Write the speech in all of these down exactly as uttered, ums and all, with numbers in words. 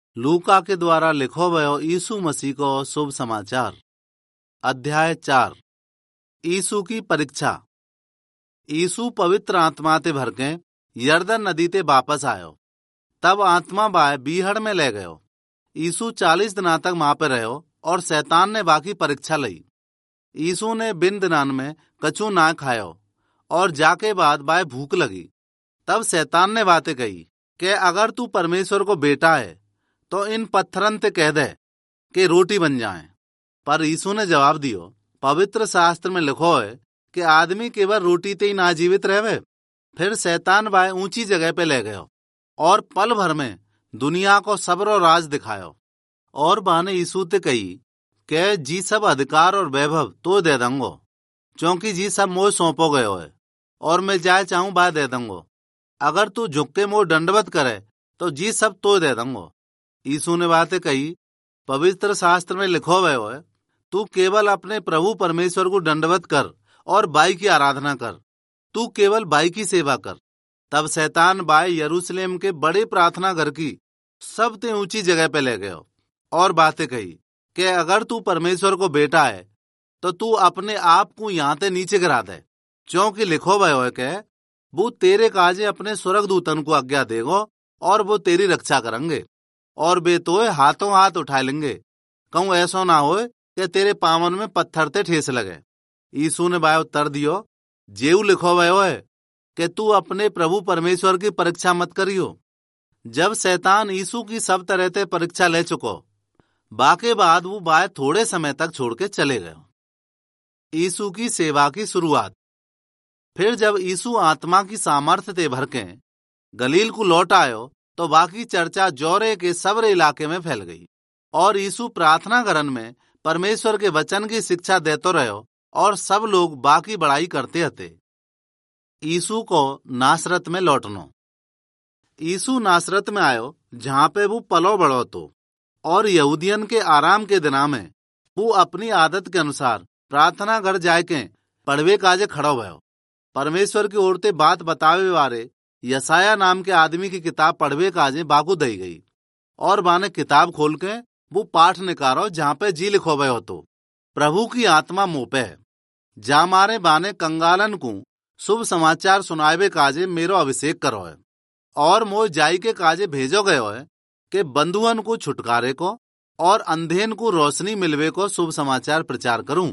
लूका के द्वारा लिखो भयो यीशु मसीह को शुभ समाचार। अध्याय चार। यीशु की परीक्षा। यीशु पवित्र आत्मा ते भर के यरदन नदी ते वापस आयो। तब आत्मा बाय बीहड़ में ले गयो। यीशु चालीस दिना तक वहां पे रहो और शैतान ने बाकी परीक्षा लई। यीशु ने बिन दिनान में कछु ना खायो और जाके बाद बाय भूख लगी। तब शैतान ने बातें कही कि अगर तू परमेश्वर को बेटा है तो इन पत्थरन ते कह दे कि रोटी बन जाए। पर यीशु ने जवाब दियो, पवित्र शास्त्र में लिखो है कि आदमी केवल रोटी ते ही ना जीवित रहवे। फिर शैतान बाय ऊंची जगह पे ले गयो और पल भर में दुनिया को सबरो राज दिखायो। और बाने यीशु ते कही कि जी सब अधिकार और वैभव तो दे दूंगो, क्योंकि जी सब मोह सौंपो गयो है और मैं जाए चाहूं बाय दे दूंगो। अगर तू झुक के मोह दंडवत करे तो जी सब तो दे दूंगो। यीशु ने बातें कही, पवित्र शास्त्र में लिखो गयो है, तू केवल अपने प्रभु परमेश्वर को दंडवत कर और बाई की आराधना कर। तू केवल बाई की सेवा कर। तब शैतान बाय यरूशलेम के बड़े प्रार्थना घर की सबसे ऊंची जगह पे ले गयो और बातें कही कि अगर तू परमेश्वर को बेटा है तो तू अपने आप को यहाँ ते नीचे गिरा दे, क्योंकि लिखो गयो है कि वो तेरे काजे अपने स्वर्गदूतन को आज्ञा देगो और वो तेरी रक्षा करेंगे और वे तो हाथों हाथ उठा लेंगे, कहूं ऐसा ना हो कि तेरे पावन में पत्थर ते ठेस लगे। यीशु ने बाय उत्तर दियो, जेऊ लिखो गयो है कि तू अपने प्रभु परमेश्वर की परीक्षा मत करियो। जब शैतान यीशु की सब तरह ते परीक्षा ले चुको, बाके बाद वो बाय थोड़े समय तक छोड़ के चले गए। यीशु की सेवा की शुरुआत। फिर जब यीशु आत्मा की सामर्थ्य ते भर के गलील को लौट आयो तो बाकी चर्चा जोरे के सबरे इलाके में फैल गई और यीशु प्रार्थना घरन में परमेश्वर के वचन की शिक्षा देते रहो और सब लोग बाकी बड़ाई करते हते। यीशु को नासरत में लौटनो। यीशु नासरत में आयो जहां पे वो पलो बड़ो तो, और यहूदियन के आराम के दिना में वो अपनी आदत के अनुसार प्रार्थना घर जाके पढ़वे काजे खड़ो भयो। परमेश्वर की ओर ते बात बतावे वाले यसाया नाम के आदमी की किताब पढ़वे काजे बाकू दई गई और बाने किताब खोल के वो पाठ निकारो जहां पे जी लिखो भयो तो, प्रभु की आत्मा मुंह पे है, जा मारे बाने कंगालन को शुभ समाचार सुनावे काजे मेरो अभिषेक करो है और मोह जाई के काजे भेजो गयो है कि बंधुअन को छुटकारे को और अंधेन को रोशनी मिलवे को शुभ समाचार प्रचार करूं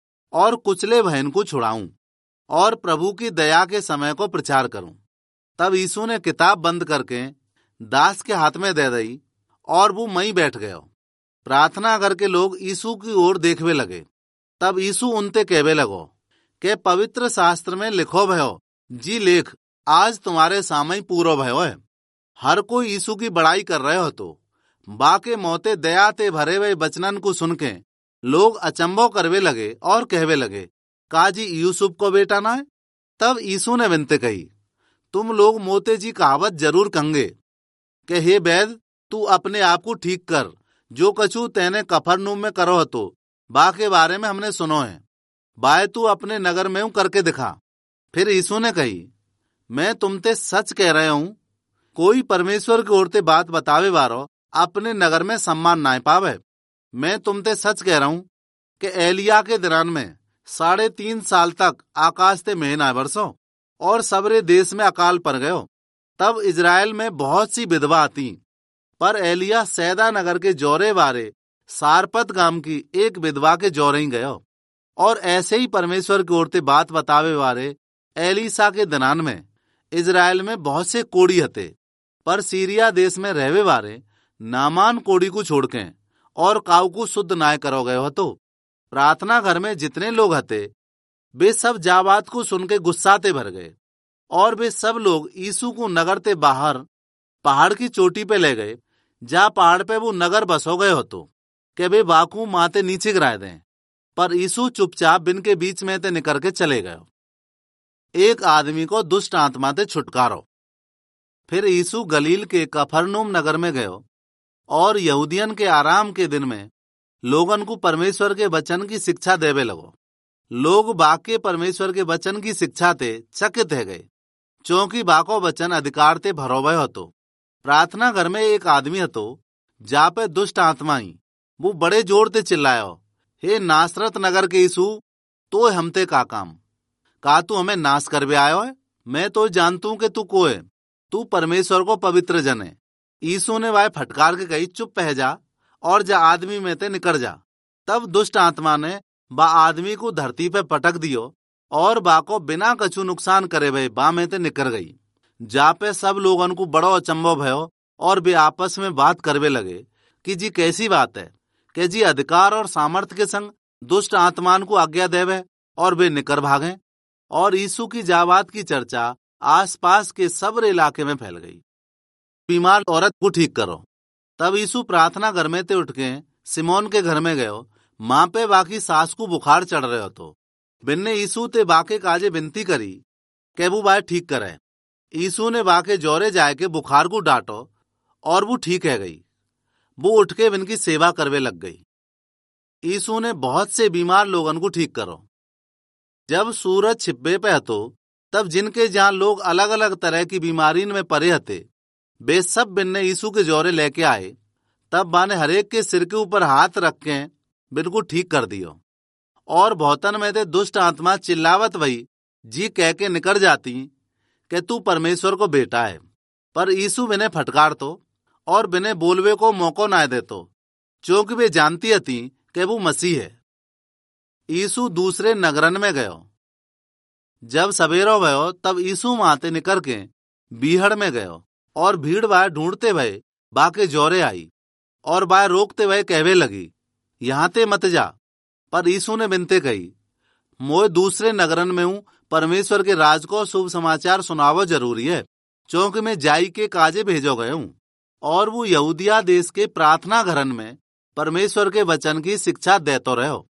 और कुचले बहन को छुड़ाऊं और प्रभु की दया के समय को प्रचार करूं। तब यीशु ने किताब बंद करके दास के हाथ में दे दी और वो मई बैठ गयो। प्रार्थना करके लोग यीशु की ओर देखवे लगे। तब यीशु उनते कहवे लगो कि पवित्र शास्त्र में लिखो भयो, जी लेख आज तुम्हारे सामने पूरो भयो है। हर कोई यीशु की बड़ाई कर रहे हो तो बाके मोते दया ते भरे हुए वचनन को सुन के लोग अचंभो करवे लगे और कहवे लगे, काजी यूसुफ को बेटा ना है। तब यीशु ने विनती कही, तुम लोग मोते जी कहावत जरूर कहेंगे कि हे बैद, तू अपने आप को ठीक कर, जो कछु तेने कफरनूम में करो तो बा के बारे में हमने सुनो है, बाय तू अपने नगर में करके दिखा। फिर यीशु ने कही, मैं तुमते सच कह रहा हूं, कोई परमेश्वर की ओर ते बात बतावे वारो अपने नगर में सम्मान ना पावे। मैं तुमते सच कह रहा हूं कि एलिया के दिनान में साढ़े तीन साल तक आकाश ते महीना बरसो और सबरे देश में अकाल पड़ गयो। तब इजराइल में बहुत सी विधवा आती, पर एलिया सैदा नगर के जोरे वारे सारपत गांव की एक विधवा के जोरे ही गयो। और ऐसे ही परमेश्वर की ओर ते बात बतावे वारे एलीसा के दिनान में इजराइल में बहुत से कोड़ी हते, पर सीरिया देश में रहवे वारे नामान कोड़ी को छोड़ के और काऊ को शुद्ध नाय करो गयो हतो। प्रार्थना घर में जितने लोग हते वे सब जाबात को सुन के गुस्सा ते भर गए और वे सब लोग यीशु को नगर ते बाहर पहाड़ की चोटी पे ले गए, जा पहाड़ पे वो नगर बसो गए हो तो कि वे बाकू माते नीचे गिराए दें। पर यीशु चुपचाप बिन के बीच में ते निकल के चले गए। एक आदमी को दुष्ट आत्मा ते छुटकारो। फिर यीशु गलील के कफरनूम नगर में गयो और यहूदियन के आराम के दिन में लोगन को परमेश्वर के वचन की शिक्षा देवे लगो। लोग बाके परमेश्वर के वचन की शिक्षा ते चकित है गए, क्योंकि बाको वचन अधिकार ते भरो भय होतो। प्रार्थना घर में एक आदमी हतो जा पे दुष्ट आत्माई वो बड़े जोर ते चिल्लायो, हे नासरत नगर के यीशु, तो हमते का काम? का तू हमें नाश करवे आयो है? मैं तो जानतू कि तू को है, तू परमेश्वर को पवित्र जन है। यीशु ने वाय फटकार के कही, चुप पह जा और जा आदमी में ते निकल जा। तब दुष्ट आत्मा ने बा आदमी को धरती पे पटक दियो और बा को बिना कछु नुकसान करे भई बा में ते निकल गई। जा पे सब लोगन को बड़ो अचंभो भयो और वे आपस में बात करवे लगे कि जी कैसी बात है कि जी अधिकार और सामर्थ्य के संग दुष्ट आत्मान को आज्ञा देवे और वे निकर भागे। और यीशु की जाबात की चर्चा आसपास के सबरे इलाके में फैल गई। बीमार औरत को ठीक करो। तब यीशु प्रार्थना घर में ते उठ के सिमोन के घर में गयो। माँ पे बाकी सास को बुखार चढ़ रहे हो तो बिन्ने यीशु ते बाके काजे विनती करी के वो बाय ठीक करे। यीशु ने बाके जोरे जाए के बुखार को डांटो और वो ठीक है गई। वो उठ के इनकी सेवा करवे लग गई। यीशु ने बहुत से बीमार लोगन को ठीक करो। जब सूरज छिपे पे हतो तब जिनके जहां लोग अलग अलग तरह की बीमारी में परे हते वे सब बिन्ने यीशु के जोरे लेके आए। तब बाने हरेक के सिर के ऊपर हाथ रख के बिनको ठीक कर दियो। और बहुतन में ते दुष्ट आत्मा चिल्लावत वही जी कह के निकल जाती कि तू परमेश्वर को बेटा है। पर यीशु बिने फटकार तो और बिने बोलवे को मौको ना देतो, क्योंकि वे जानती हती कि वो मसीह है। यीशु दूसरे नगरन में गयो। जब सवेरो भयो तब यीशु माते निकर के बीहड़ में गयो और भीड़ बाय ढूंढते भये बाके जोरे आई और बाय रोकते भये कहवे लगी, यहाँ ते मत जा। पर यीशु ने बिनते कही, मोए दूसरे नगरन में हूँ परमेश्वर के राज को शुभ समाचार सुनावो जरूरी है, क्योंकि मैं जाई के काजे भेजो गए हूँ। और वो यहूदिया देश के प्रार्थना घरन में परमेश्वर के वचन की शिक्षा देतो रहो।